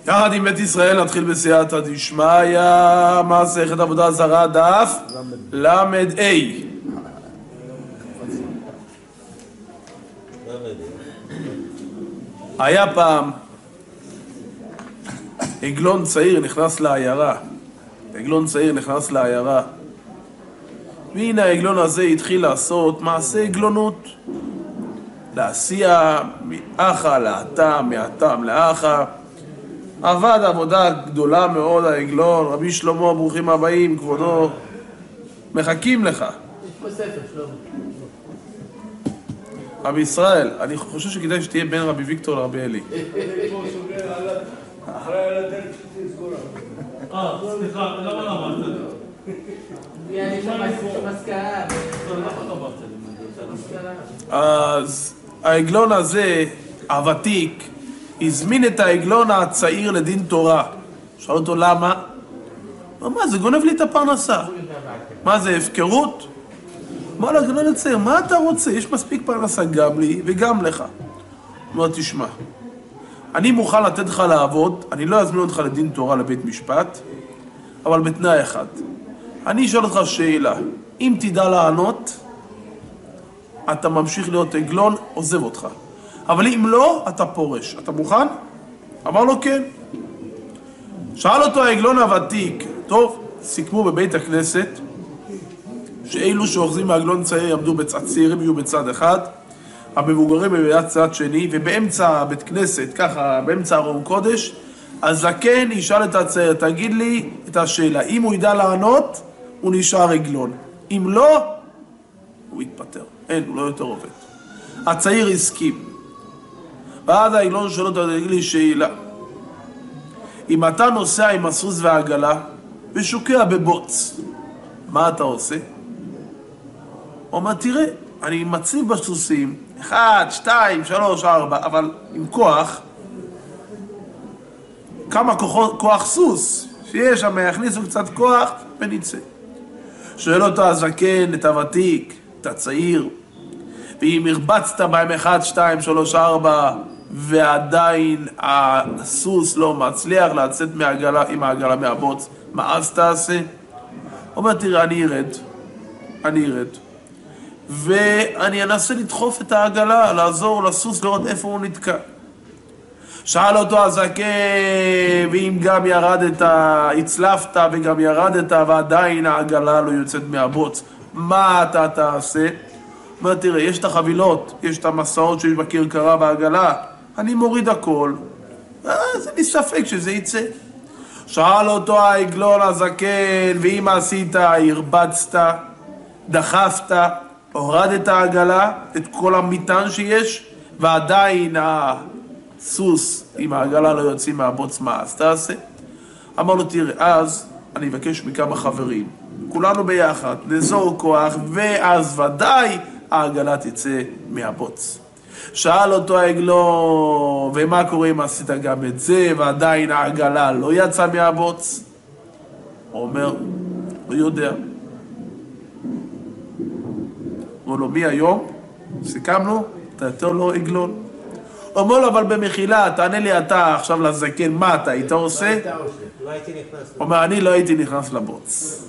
יחד עם בית ישראל נתחיל בסייעתא דשמיא, מסכת עבודה זרה דף למד A. היה פעם עגלון צעיר נכנס לעיירה. עגלון צעיר נכנס לעיירה. והנה העגלון הזה התחיל לעשות מעשה עגלונות. להסיע מאחה לאתה, מהתם לאחה. עבד עבודה גדולה מאוד העגלון. רבי שלמה, ברוכים הבאים, כבודו. מחכים לך. יש פה ספר, שלמה. רבי ישראל, אני חושב שכדאי שתהיה בין רבי ויקטור לרבי אלי. אחרי על הדלת שתהיה סגורה. סליחה, למה לא אמרת לי? יש שם מסקרה. אז העגלון הזה, הוותיק, הזמין את העגלון הצעיר לדין תורה. שאל אותו למה? הוא אמר, זה גונב לי את הפרנסה. מה זה, הפקרות? אמר לו, העגלון הצעיר, מה אתה רוצה? יש מספיק פרנסה גם לי וגם לך. הוא אומר, תשמע, אני מוכן לתת לך לעבוד, אני לא אזמין אותך לדין תורה לבית משפט, אבל בתנאי אחד. אני אשאל אותך שאלה, אם תדע לענות, אתה ממשיך להיות עגלון, עוזב אותך. אבל אם לא, אתה פורש. אתה מוכן? אמר לו כן. שאל אותו העגלון הוותיק, טוב, סיכמו בבית הכנסת, שאילו שאוחזים מהעגלון צעיר יעמדו בצד צעירים, יהיו בצד אחד, המבוגרים בצד שני, ובאמצע בית כנסת, ככה, באמצע ארון קודש, הזקן ישאל את הצעיר, תגיד לי את השאלה, אם הוא ידע לענות, הוא נשאר עגלון. אם לא, הוא יתפטר. אין, הוא לא יותר עובד. הצעיר הסכים. ואז העגלון שואל אותו, תגיד לי שאלה. אם אתה נוסע עם הסוס והעגלה, ושוקע בבוץ, מה אתה עושה? הוא אומר, תראה, אני מציב בסוסים, 1, 2, 3, 4, אבל עם כוח, כמה כוח סוס, שיש שם, יכניסו קצת כוח ונצא. שואל אותו הזקן, את הוותיק, את הצעיר, ואם הרבצת בהם 1, 2, 3, 4, ועדיין הסוס לא מצליח לצאת עם העגלה מהבוץ, מה אז תעשה? הוא אומר, תראה, אני ארד. ואני אנסה לדחוף את העגלה, לעזור לסוס, לראות איפה הוא נתקע. שאל אותו הזקן, ואם גם ירדת, הצלפת וגם ירדת, ועדיין העגלה לא יוצאת מהבוץ, מה אתה תעשה? אומר, תראה, יש את החבילות, יש את המסעות שיש בכרכרה בעגלה, אני מוריד הכל, אז אני ספק שזה יצא. שאל אותו העגלון הזקן, ואם עשית, הרבצת, דחפת, הורדת העגלה, את כל המטען שיש, ועדיין הסוס עם העגלה לא יוצאים מהבוץ, מה אז תעשה? אמר לו, תראה, אז אני אבקש מכמה חברים, כולנו ביחד, נזור כוח, ואז ודאי העגלה תצא מהבוץ. שאל אותו העגלון, ומה קורה אם עשית גם את זה, ועדיין העגלה לא יצאה מהבוץ? הוא אומר, לא יודע. הוא אומר לו, מי היום? סיכמנו, אתה יותר לא עגלון. הוא אומר לו, אבל במחילה, תענה לי אתה עכשיו לזקן, מה אתה היית עושה? לא הייתי נכנס. הוא אומר, אני לא הייתי נכנס לבוץ.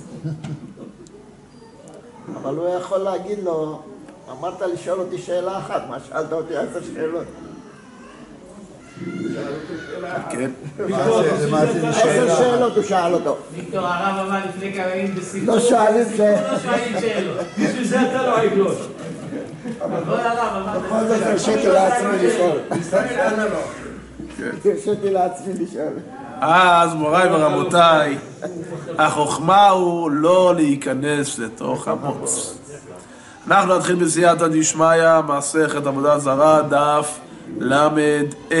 אבל הוא יכול להגיד לו, אמרת לשאול אותי שאלה אחת, מה שאלת אותי 10 שאלות? כן. 10 שאלות הוא שאל אותו. ויקטור, הרב אמר לפני כמה ימים בסיפור. לא שואלים שאלות. בשביל זה אתה לא עגלון. כל הרב אמר... בכל זאת הרשיתי לעצמי לשאול. ישראל ענה לו. הרשיתי לעצמי לשאול. אז מוריי ורבותיי, החוכמה הוא לא להיכנס לתוך הבוץ. אנחנו נתחיל בסייעתא דשמיא, מסכת עבודה זרה, דף למד A.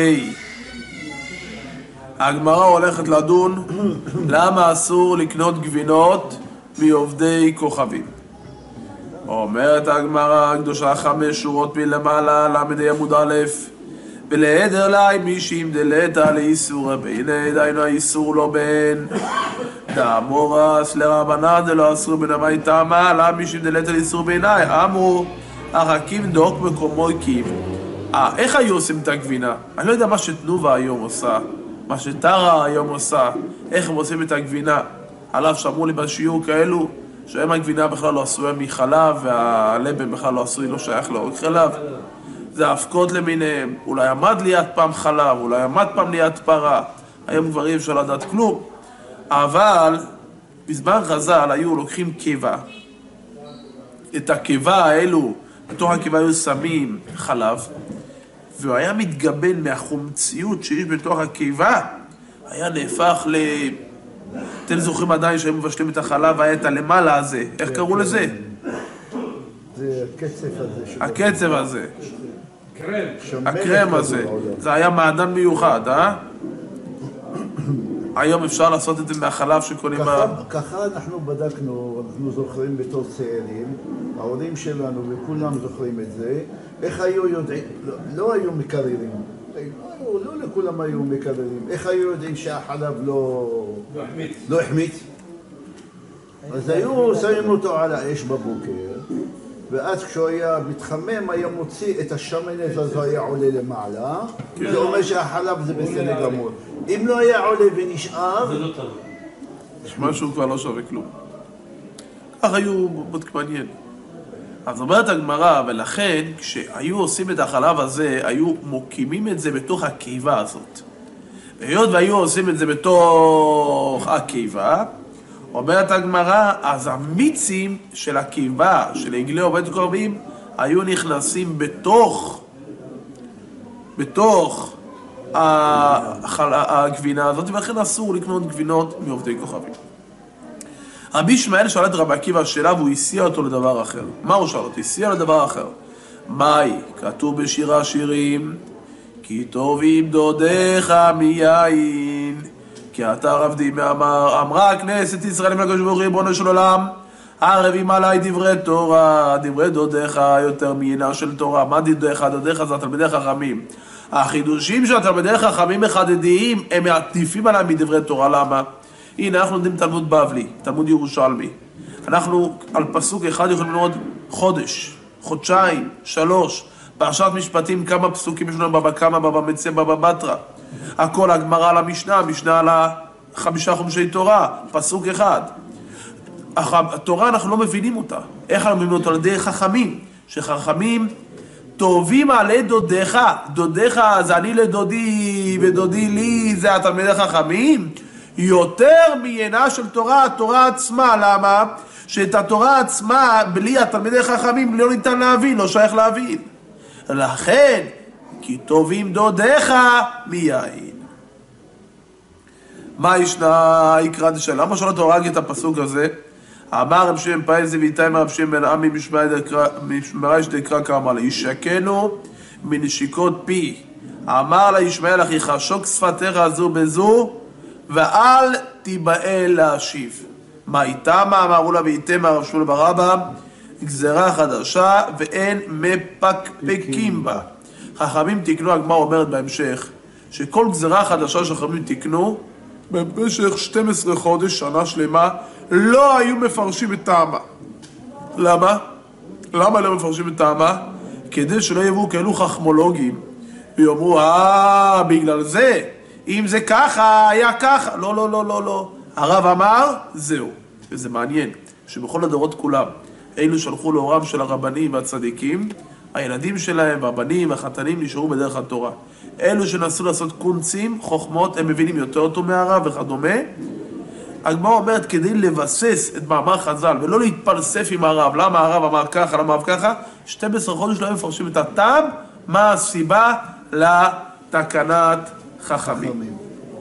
הגמרא הולכת לדון למה אסור לקנות גבינות מעובדי כוכבים. אומרת הגמרא הקדושה 5 שורות מלמעלה, למד עמוד א', ולעדר לי מישים דלתא לאיסור בעיני, דהיינו האיסור לא בין דאמורס לרבנן דלא אסור בנמי טעמה, למה מישים דלתא לאיסור בעיני? אמרו, החכים דוק מקומו קים. איך היו עושים את הגבינה? אני לא יודע מה שתנובה היום עושה. מה שטרה היום עושה, איך הם עושים את הגבינה, על אף שאמרו לי בשיעור כאלו, שהיום הגבינה בכלל לא עשויה מחלב, והלבן בכלל לא עשוי, לא שייך לעורק חלב. זה אבקות למיניהם, אולי עמד ליד פעם חלב, אולי עמד פעם ליד פרה, היום כבר אי אפשר לדעת כלום. אבל בזמן חז"ל היו לוקחים קיבה, את הקיבה האלו, בתוך הקיבה היו שמים חלב, והוא היה מתגבן מהחומציות שיש בתוך הקיבה, היה נהפך ל... אתם זוכרים עדיין שהם מבשלים את החלב, היה את הלמעלה הזה, איך קראו לזה? זה הקצף הזה. הקצב הזה. קרם. הקרם הזה. זה היה מעדן מיוחד, אה? היום אפשר לעשות את זה מהחלב שקונים ככה אנחנו בדקנו, אנחנו זוכרים בתור צעירים, ההורים שלנו וכולם זוכרים את זה, איך היו יודעים, לא היו מקררים, לא לכולם היו מקררים, איך היו יודעים שהחלב לא החמיץ? אז היו שמים אותו על האש בבוקר, ואז כשהוא היה מתחמם היה מוציא את השמנת, אז הוא היה עולה למעלה, זה אומר שהחלב זה בסדר גמור. אם לא היה עולה ונשאר... זה לא טוב. משהו כבר לא שווה כלום. כך היו בודק מעניין. אז אומרת הגמרא, ולכן כשהיו עושים את החלב הזה, היו מוקימים את זה בתוך הקיבה הזאת. והיות והיו עושים את זה בתוך הקיבה, אומרת הגמרא, אז המיצים של הקיבה, של עגלי עובד קורבים, היו נכנסים בתוך הגבינה הזאת, ולכן אסור לקנות גבינות מעובדי כוכבים. רבי ישמעאל שאל את רבי עקיבא שאלה והוא הסיע אותו לדבר אחר. מה הוא שאל אותו? הסיע לדבר אחר. מהי? כתוב בשיר השירים, כי טובים דודיך מיין, כי אתה רבדי מאמר, אמרה כנסת ישראל לקדוש ברוך הוא ריבונו של עולם, ערבים עליי דברי תורה, דברי דודיך יותר מיינה של תורה. מה דודיך? דודיך זה התלמידי חכמים. החידושים של התלמידי חכמים מחדדים, הם מעטיפים עליהם מדברי תורה. למה? הנה, אנחנו לומדים תלמוד בבלי, תלמוד ירושלמי. אנחנו על פסוק אחד יכולים ללמוד חודש, חודשיים, 3, פרשת משפטים, כמה פסוקים יש לנו בבא קמא, בבא מציעא, בבא בתרא. הכל הגמרא על המשנה, המשנה על 5 חומשי תורה, פסוק אחד. התורה אנחנו לא מבינים אותה. איך אנחנו מבינים אותה? על ידי חכמים, שחכמים טובים עלי דודיך, דודיך זה אני לדודי ודודי לי, זה התלמידי חכמים, יותר מיינה של תורה, התורה עצמה. למה? שאת התורה עצמה, בלי התלמידי חכמים לא ניתן להבין, לא שייך להבין. לכן, כי טובים דודיך מיין. מה ישנה יקרא דשאלה? למה שלא תורג את הפסוק הזה? אמר רב שמעון פאיזי ואיתי רב שמעון בן עמי משמרייש דקרא כאמר לה, ישקנו מנשיקות פי. אמר לה ישמעאל אחיך, שוק שפתיך זו בזו, ואל תיבהל להשיב. מה איתם? אמרו לה ואיתם רב שמעון בר אבא, גזרה חדשה ואין מפקפקים בה. חכמים תקנו, הגמרא אומרת בהמשך, שכל גזרה חדשה שחכמים תקנו, במשך 12 חודש, שנה שלמה, לא היו מפרשים את טעמה. למה? למה לא מפרשים את טעמה? כדי שלא יבואו כאלו חכמולוגים ויאמרו, בגלל זה, אם זה ככה, היה ככה. לא, לא, לא, לא, לא. הרב אמר, זהו. וזה מעניין, שבכל הדורות כולם, אלו שלחו לאורם של הרבנים והצדיקים, הילדים שלהם, והבנים, החתנים, נשארו בדרך התורה. אלו שנסו לעשות קונצים, חוכמות, הם מבינים יותר טוב מהרב וכדומה. הגמרא אומרת, כדי לבסס את מאמר חז"ל, ולא להתפלסף עם הרב, למה הרב אמר ככה, למה הרב ככה, 12 חודש לא הם מפרשים את הטעם, מה הסיבה לתקנת חכמים.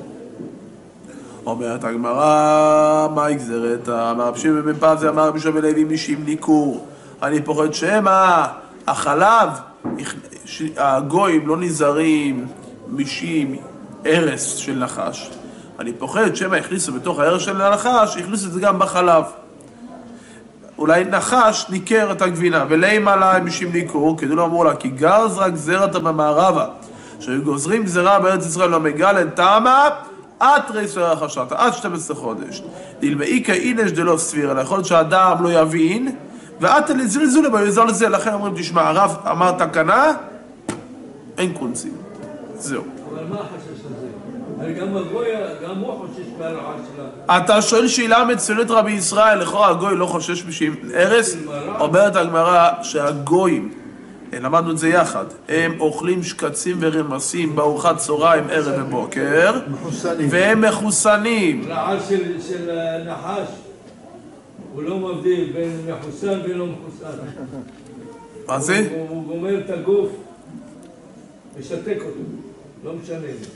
אומרת הגמרא, מה יגזרת? אמר רב שמעון בן פזי, אמר רבי שמעון לוי, משום ניכור. אני פוחד שמא החלב, הגויים לא נזהרים משום ערס של נחש. אני פוחד שמא הכניסו בתוך הערס של הנחש, הכניסו את זה גם בחלב. אולי נחש ניקר את הגבינה, ולמה לה משום ניכור? כדי לא אמרו לה, כי גזרה גזרת במערבה, שהיו גוזרים גזרה בארץ ישראל לא מגלן טעמה, עד ריסר החשת, עד 12 חודש. דלמאיקה אינש דלא סביר, אלא יכול להיות שהאדם לא יבין, ועד לזלזול ביזול לזה, לכן אומרים, תשמע, הרב אמר תקנה, אין קונצים. זהו. אבל מה החשש הזה? גם הגוי, גם הוא חושש מהרעל שלה. אתה שואל שאלה מצוינת רבי ישראל, לכאורה הגוי לא חושש בשביל הרס? אומרת הגמרא שהגויים, למדנו את זה יחד, הם אוכלים שקצים ורמסים בארוחת צהריים, ערב ובוקר, והם מחוסנים. רעל של נחש, הוא לא מבדיל בין מחוסן ולא מחוסן. מה זה? הוא גומר את הגוף, משתק אותו, לא משנה.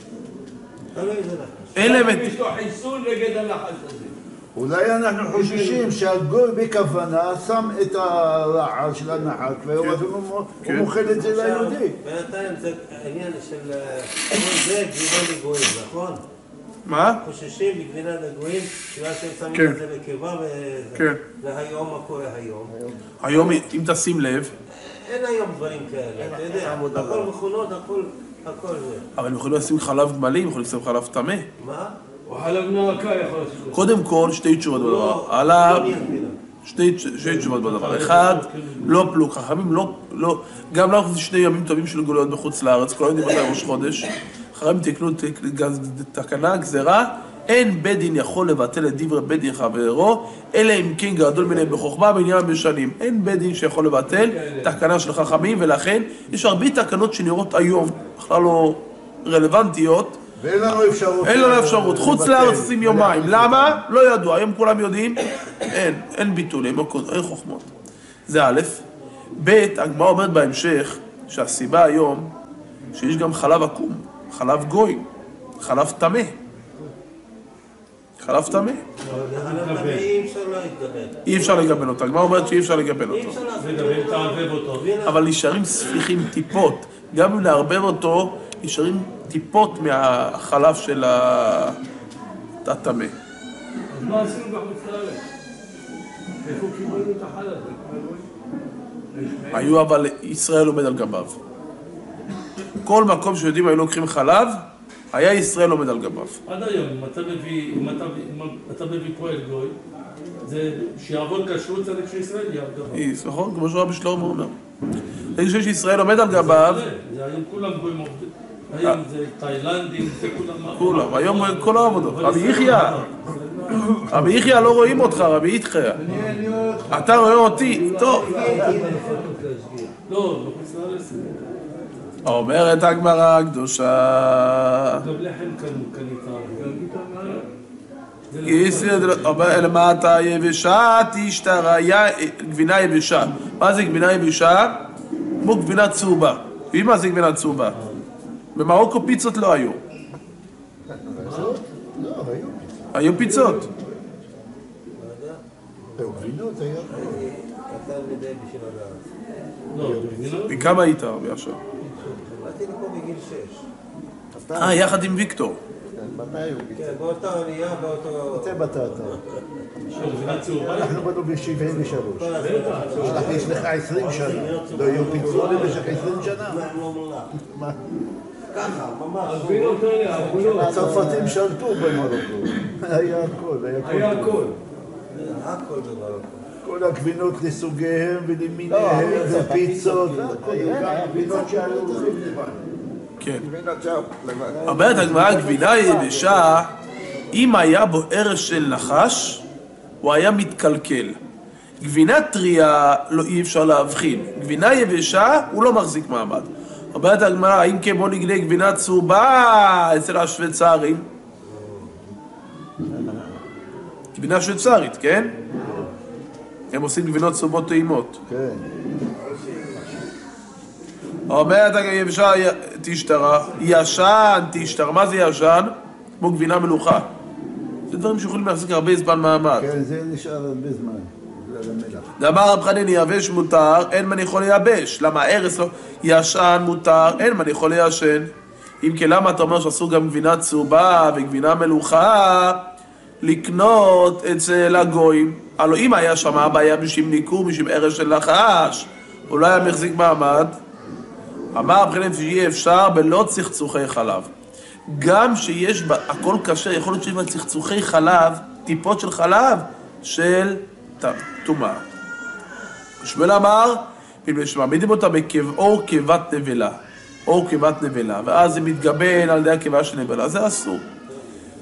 יש לו חיסון נגד הנחש הזה. אולי אנחנו חוששים שהגוי בכוונה שם את הרעל של הנחש והוא מוכן את זה ליהודי. בינתיים זה העניין של כל זה גבינה לגויים, נכון? מה? חוששים בגבינה לגויים, בגלל שהם שמים את זה בקיבה והיום מה קורה היום? היום, אם תשים לב, אין היום דברים כאלה, אתה יודע, הכל מכונות, הכל זה. אבל הם יכולים לשים חלב גמלים, יכולים לשים חלב טמא. מה? או חלב נועקה יכול לעשות. קודם כל, שתי תשובות בדבר. שתי תשובות בדבר. אחד, לא פלוג. חכמים לא, גם לא אנחנו שני ימים טובים של גאולות בחוץ לארץ, כל יודעים מתי ראש חודש. חכמים תקנו תקנה, גזרה, אין בית דין יכול לבטל את דברי בית דין חברו, אלא אם כן גדול ביניהם בחוכמה בעניין בשנים. אין בית דין שיכול לבטל תקנה של חכמים, ולכן יש הרבה תקנות שנראות היום, בכלל לא רלוונטיות. ואין לנו אפשרות. אין לנו אפשרות. חוץ לארץ עושים יומיים. למה? לא ידוע. היום כולם יודעים. אין ביטול, אין חוכמות. זה א', ב', הגמרא אומרת בהמשך שהסיבה היום שיש גם חלב עקום, חלב גוי, חלב טמא. חלב טמא. אי אפשר לגבל אותו. הגמרא אומרת שאי אפשר לגבל אותו. אבל נשארים ספיחים טיפות. גם אם לערבב אותו, נשארים טיפות מהחלב של הטמא. אז מה עשינו בחוץ לארץ? איפה קיבלנו את החלב? היו אבל ישראל עומד על גביו. כל מקום שיודעים היו לוקחים חלב, היה ישראל עומד על גביו. עד היום, אם אתה מביא פועל גוי, זה שיעבוד כשרות צריך שישראל יעבוד. נכון, כמו שרבי שלמה אומר. אני חושב שישראל עומד על גביו. זה היום כולם גויים עובדים. היום זה תאילנדים, זה כולם... כולם, היום כל העבודות. רבי יחיא לא רואים אותך, רבי יחיא. אתה רואה אותי, טוב. לא, בחוץ לארץ. אומרת הגמרא הקדושה. גם לחם קנית. למטה יבשה תשתרה, גבינה יבשה. מה זה גבינה יבשה? כמו גבינה צהובה. ומה זה גבינה צהובה? במרוקו פיצות לא היו. היו פיצות. גבינות היה. קטן מדי בשביל הדעת. וכמה היית הרבה עכשיו? באתי לפה בגיל 6. יחד עם ויקטור. כן, באותה אונייה, זה בטטה. אנחנו באנו ב-73. יש לך 20 שנה. לא יהיו פיצות במשך 20 שנה. ככה, ממש. הצרפתים שלטו במרוקו. היה הכל. היה הכל. הכל במרוקו. כל הגבינות לסוגיהם ולמיניהם, ופיצות. גבינות שעלו. כן. אומרת הגמרא, גבינה יבשה, אם היה בו ערש של נחש, הוא היה מתקלקל. גבינה טריה, אי אפשר להבחין. גבינה יבשה, הוא לא מחזיק מעמד. אומרת הגמרא, אם כן בוא נגלה גבינה צהובה אצל השוויצרים. גבינה שוויצרית, כן? הם עושים גבינות צהובות טעימות. כן. אומרת יבשה תשתרה, ישן תשתרה. מה זה ישן? כמו גבינה מלוכה. זה דברים שיכולים להחזיק הרבה זמן מעמד. כן, זה נשאר הרבה זמן. זה המלח. דאמר רב חנין, יבש מותר, אין מה יכול לייבש. למה ארץ לא? ישן מותר, אין מה יכול ליישן. אם כן, למה אתה אומר שאסור גם גבינה צהובה וגבינה מלוכה לקנות אצל הגויים? הלוא אם היה שם הבעיה בשביל ניכור, בשביל ערש של נחש, אולי היה מחזיק מעמד. אמר רב חנין שיהיה אפשר בלא צחצוחי חלב. גם שיש בה הכל כשר, יכול להיות שיש בה צחצוחי חלב, טיפות של חלב של טומאה. שמואל אמר, מעמידים אותה באור קיבת נבלה, אור קיבת נבלה, ואז זה מתגבל על ידי הקיבה של נבלה, זה אסור.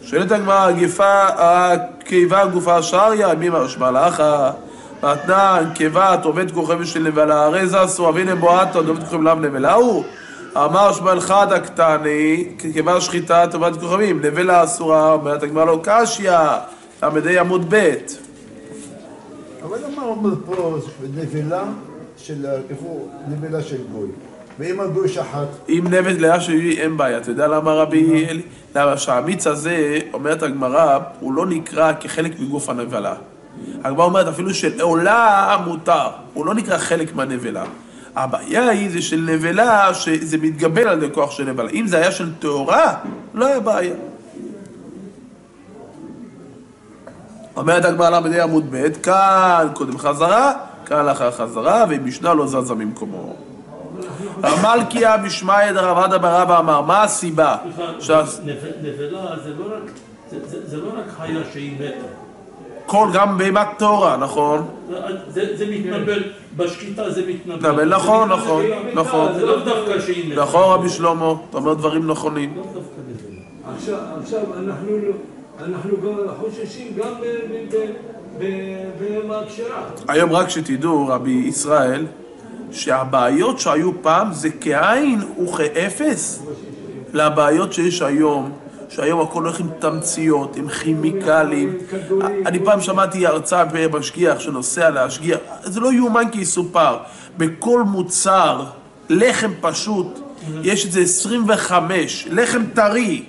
שואלת הגמרא, הקיבה גופה שריה, מי משמע לאחא? מתנן, קיבה, עובד כוכבים של נבלה, הרי זה אסור, אבינה בועטה, עובד כוכבים לאו נבלה הוא? אמר שמע אחד הקטני, קיבה שחיטה, עובד כוכבים, נבלה אסורה, אומרת הגמרא לא קשיא, למדי עמוד ב'. אבל מה אומר פה נבלה של, איפה נבלה של גוי? ואם הגוי שחט? אם נבלה שלי אין בעיה, אתה יודע למה רבי אלי? למה שהמיץ הזה, אומרת הגמרא, הוא לא נקרא כחלק מגוף הנבלה. הגמרא אומרת אפילו של עולה מותר, הוא לא נקרא חלק מהנבלה. הבעיה היא זה של נבלה שזה מתגבל על ידי כוח של נבלה. אם זה היה של תאורה, לא היה בעיה. אומרת הגמרא למדי עמוד ב' כאן קודם חזרה, כאן לאחר חזרה, ומשנה לא זזה ממקומו. המלכיה בשמעיה דרב עדה בר אבא אמר, מה הסיבה? נבלה זה לא רק חיה שהיא מתה. גם בהמת תורה, נכון? זה מתנבל, בשקיטה זה מתנבל. נכון. זה לא דווקא שהיא מתה. נכון רבי שלמה, אתה אומר דברים נכונים. לא דווקא נבלה. עכשיו אנחנו חוששים גם במקשרה. היום רק שתדעו, רבי ישראל, שהבעיות שהיו פעם זה כאין וכאפס לבעיות שיש היום, שהיום הכל הולך עם תמציות, עם כימיקלים. אני פעם שמעתי הרצאה במשגיח שנוסע להשגיח, זה לא יאומן כי יסופר. בכל מוצר, לחם פשוט, יש את זה 25, לחם טרי.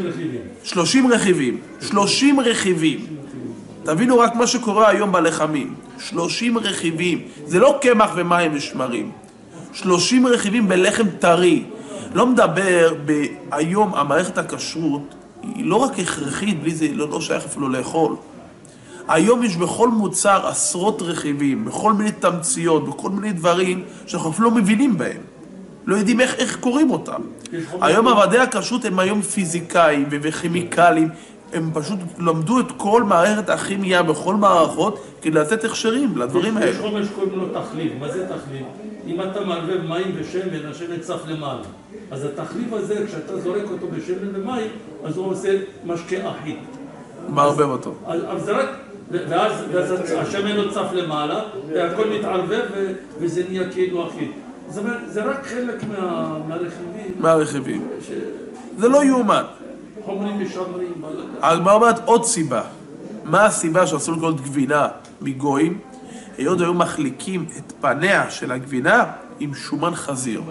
30 רכיבים. תבינו רק מה שקורה היום בלחמים. 30 רכיבים. זה לא קמח ומים ושמרים. 30 רכיבים בלחם טרי. לא מדבר היום, המערכת הכשרות היא לא רק הכרחית, בלי זה לא שייך אפילו לאכול. היום יש בכל מוצר עשרות רכיבים, בכל מיני תמציות, בכל מיני דברים שאנחנו אפילו לא מבינים בהם. לא יודעים איך קוראים אותם. היום עבדי הכשרות הם היום פיזיקאים וכימיקלים, הם פשוט למדו את כל מערכת הכימיה בכל מערכות כדי לתת הכשרים לדברים האלה. יש חומר שקוראים לו תחליב. מה זה תחליב? אם אתה מערבב מים ושמן, השמן צף למעלה. אז התחליב הזה, כשאתה זורק אותו בשמן ומים, אז הוא עושה משקה אחיד. מערבב אותו. אז זה רק, ואז השמן לא צף למעלה, והכל מתערבב וזה נהיה כאילו אחיד. זאת אומרת, זה רק חלק מהרכיבים. זה לא יאומן. חומרים משמרים. הגמרא אומרת עוד סיבה. מה הסיבה שאסור לקנות גבינה מגויים? היות היו מחליקים את פניה של הגבינה עם שומן חזיר.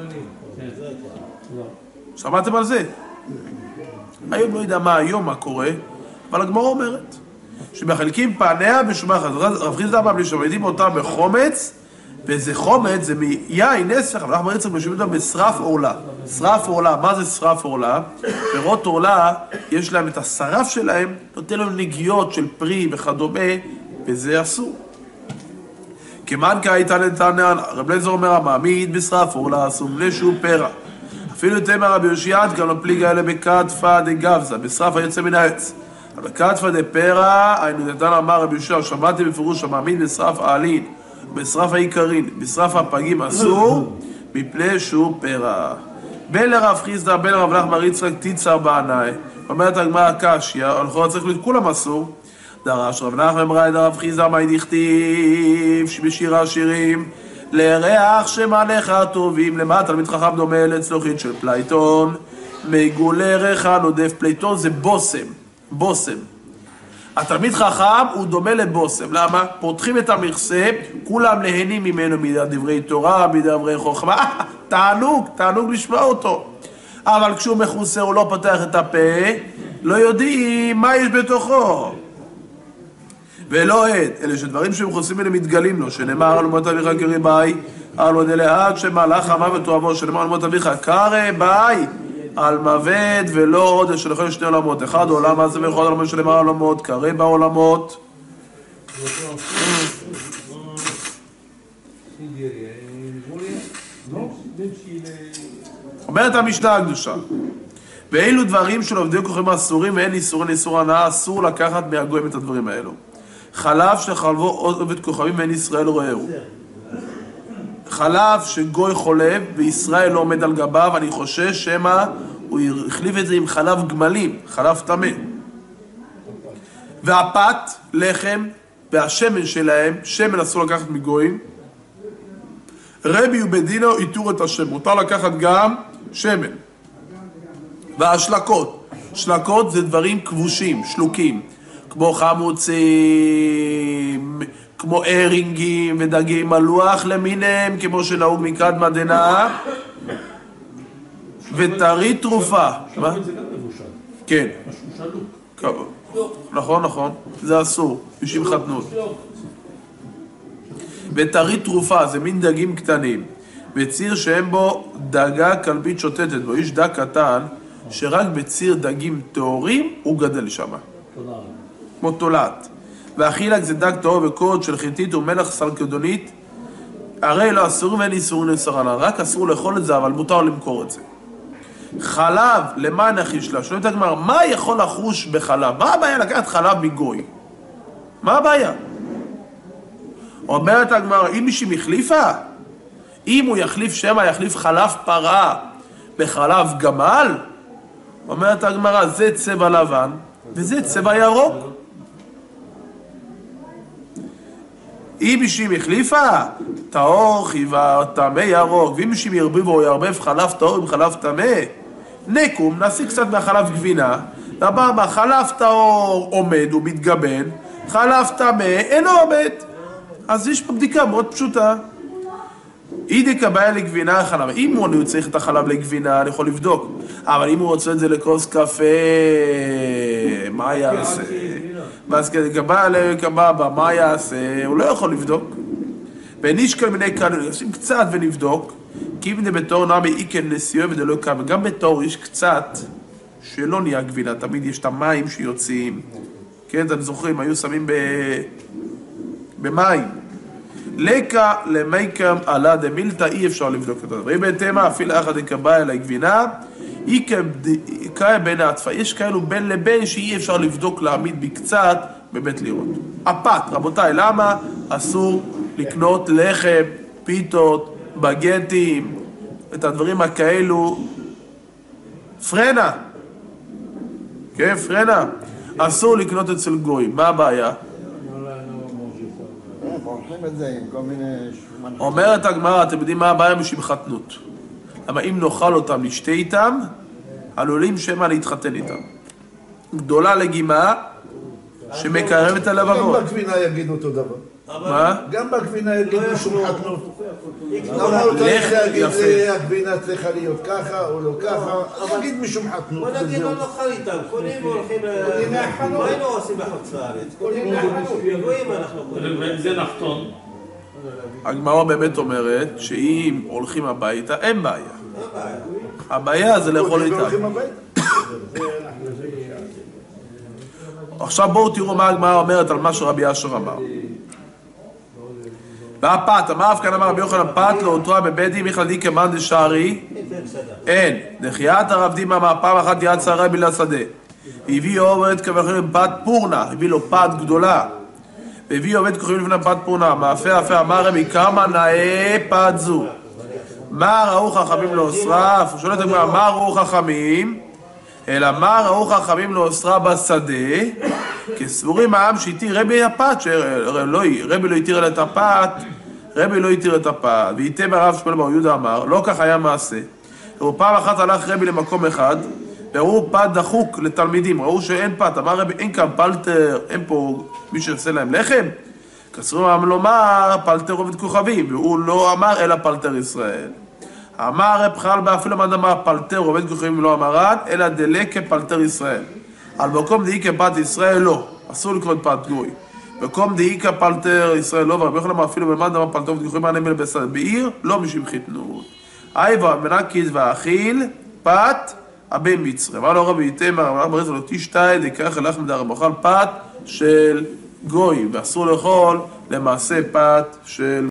שמעתם על זה? היום לא יודע מה היום, מה קורה, אבל הגמרא אומרת שמחליקים פניה בשומן חזיר. רב חיסדא אמר לי שמעידים אותה בחומץ, וזה חומץ, זה מיין נסך, אבל אנחנו בעצם משווים אותם בשרף עורלה. שרף עורלה, מה זה שרף עורלה? פירות עורלה, יש להם את השרף שלהם, נותן להם נגיעות של פרי וכדומה, וזה אסור. כמן כאיתן נתנן, רב אליעזר אומר, המעמיד בשרף עורלה, סומנה שהוא פרע. אפילו תמר רבי יושיעד, גם לפליגה האלה בקטפא דגבזה, בשרף היוצא מן העץ. אבל בקטפא דפרע, היינו נתן אמר רבי יושיעד, שמעתי בפירוש המעמיד בשרף העלין. בשרף העיקרין, בשרף הפגים אסור, מפני שהוא פרע. בין לרב חיסדא, בין לרב נחמן יצחק תיצר בעיניי, אומרת הגמרא קשיא, לכאורה צריך להיות כולם אסור. דרש רב נחמן אמרה את רב חיסדא, מה דכתיב בשיר השירים, לריח שמעליך הטובים, למה תלמיד חכם דומה לצלוחית של פלייטון, מגולי ריחה נודף. פלייטון זה בושם. התלמיד חכם הוא דומה לבושם. למה? פותחים את המכסה, כולם נהנים ממנו מדברי תורה, מדברי חוכמה. תענוג לשמוע אותו. אבל כשהוא מכוסה הוא לא פותח את הפה, לא יודעים מה יש בתוכו. ולא עד, אלה שדברים שמכוסים אלה מתגלים לו, שנאמר על מות אביך כריבאי, על עוד אלה עד שמהלך המוות אוהבו, שנאמר על מות אביך כריבאי, על מוות ולא עוד שלכל שני עולמות, אחד עולם הזה ואחד עולמות שנאמר על עולמות, קרא בעולמות. אומרת המשנה הקדושה, ואילו דברים של עובדי כוכבים אסורים ואין איסור הנאה, אסור לקחת מהגויים את הדברים האלו. חלב שחלבו עובד כוכבים ואין ישראל רואהו. חלב שגוי חולב וישראל לא עומד על גביו, אני חושש שמה הוא החליף את זה עם חלב גמלים, חלב טמא. והפת, לחם, והשמן שלהם, שמן אסור לקחת מגויים. רבי ובדינו איתור את השמן, מותר לקחת גם שמן. והשלקות, שלקות זה דברים כבושים, שלוקים, כמו חמוצים, כמו ארינגים ודגים מלוח למיניהם, כמו שנהוג מקדמה דנא, וטרי תרופה. שלוק זה גם מבושל. כן. משהו שלוק. נכון, נכון, זה אסור, בשביל חתנות. וטרי תרופה זה מין דגים קטנים, בציר שאין בו דגה כלבית שוטטת בו, יש דג קטן שרק בציר דגים טהורים הוא גדל שם. כמו תולעת. והחילק זה דג טהור וקוד של חיטית ומלח סלקדונית, הרי לא אסור ואין איסור לסרנה, רק אסור לאכול את זה, אבל מותר למכור את זה. חלב, למה נחיש לה? שואלת הגמרא, מה יכול לחוש בחלב? מה הבעיה לקחת חלב מגוי? מה הבעיה? אומרת הגמרא, אם מישהי מחליפה, אם הוא יחליף שמה, יחליף חלב פרה בחלב גמל, אומרת הגמרא, זה צבע לבן וזה צבע ירוק. אם מישהי מחליפה, טהור חיבה, טמא ירוק, ואם מישהי ירביב או ירבב חלב טהור עם חלב טמא, נקום, נעשה קצת מהחלב גבינה, דבר מה, חלב טהור עומד, הוא מתגבן, חלב טמא אינו עומד. אז יש פה בדיקה מאוד פשוטה. אידי קבעה לגבינה חלב. אם הוא צריך את החלב לגבינה, אני יכול לבדוק. אבל אם הוא רוצה את זה לכוס קפה, מה יעשה? ואז קבעה לקבעה, מה יעשה? הוא לא יכול לבדוק. ונשקל מיני כאלה, נשים קצת ונבדוק, כי אם זה בתור נעמי איקן נסיוע ודלא קם, וגם בתור יש קצת שלא נהיה גבינה, תמיד יש את המים שיוצאים. כן, אתם זוכרים, היו שמים במים. לקה למייקם עלה דמילתא, אי אפשר לבדוק את זה. ואם בהתאמה, אפילו אחד יקבע אל הגבינה, יקה בין העטפה. יש כאלו בין לבין שאי אפשר לבדוק להעמיד בקצת, באמת לראות. הפת, רבותיי, למה אסור לקנות לחם, פיתות, בגטים, את הדברים הכאלו? פרנה. כן, פרנה. אסור לקנות אצל גויים. מה הבעיה? אומרת הגמרא, אתם יודעים מה הבעיה בשביל חתנות? אבל אם נאכל אותם, נשתה איתם, עלולים שמא להתחתן איתם. גדולה לגימה שמקרבת הלבבות. גם בגבינה יגידו אותו דבר. מה? גם בגבינה יגידו שום חתנות. למה לא צריך להגיד הגבינה צריכה להיות ככה או לא ככה? נגיד משום חתנות. בוא נגיד לא נאכל איתם, קונים והולכים מה היינו עושים בחוץ לארץ? קונים מהחנות, רואים אנחנו קונים. זה נחתון. הגמרא באמת אומרת שאם הולכים הביתה, אין בעיה. הבעיה זה לאכול איתם. עכשיו בואו תראו מה הגמרא אומרת על מה שרבי אשר אמר. והפת, אמר אף כאן אמר רבי יוחנן, פת לא הותרה בבית מיכלא דיקא מאן דשערי, אין. דחיית הרב דימה אמר פעם אחת יצא רבי לשדה. הביא עובד כברכם פת פורנה, הביא לו פת גדולה. והביא עובד כוכבים לפני פת פורנה, מאפה אפה אמר רבי כמה נאה פת זו. מה ראו חכמים לאוסרה? שואלת הגמרא, מה ראו חכמים? אלא מה ראו חכמים לאוסרה בשדה? כסבורים העם שהתיר רבי הפת, רבי לא התיר את הפת, רבי לא התיר את הפת, והייתם הרב שמואל בר יהודה אמר, לא כך היה מעשה. פעם אחת הלך רבי למקום אחד, וראו פת דחוק לתלמידים, ראו שאין פת, אמר רבי אין כאן פלטר, אין פה מי שעושה להם לחם? כסבורים העם לומר פלטר עובד כוכבים, והוא לא אמר אלא פלטר ישראל. אמר רב חל באפילו מה אמר פלטר עובד כוכבים לא אמרן, אלא דלקה פלטר ישראל. על מקום דאיקה פת ישראל לא, אסור לקרוא פת גוי. מקום דאיקה פלטר ישראל לא, ורבי יוחנן אמר אפילו במאן דאמר פלטר עובד כוכבים הנמל בסדר. בעיר לא משום חתנות. אייבה מנקיז ואכיל פת אבי מצרי. אמר לו רבי איתמר, אמר ברזל לא תשתאי דקח אלך מדרם, אוכל פת של גוי, ואסור לאכול למעשה פת של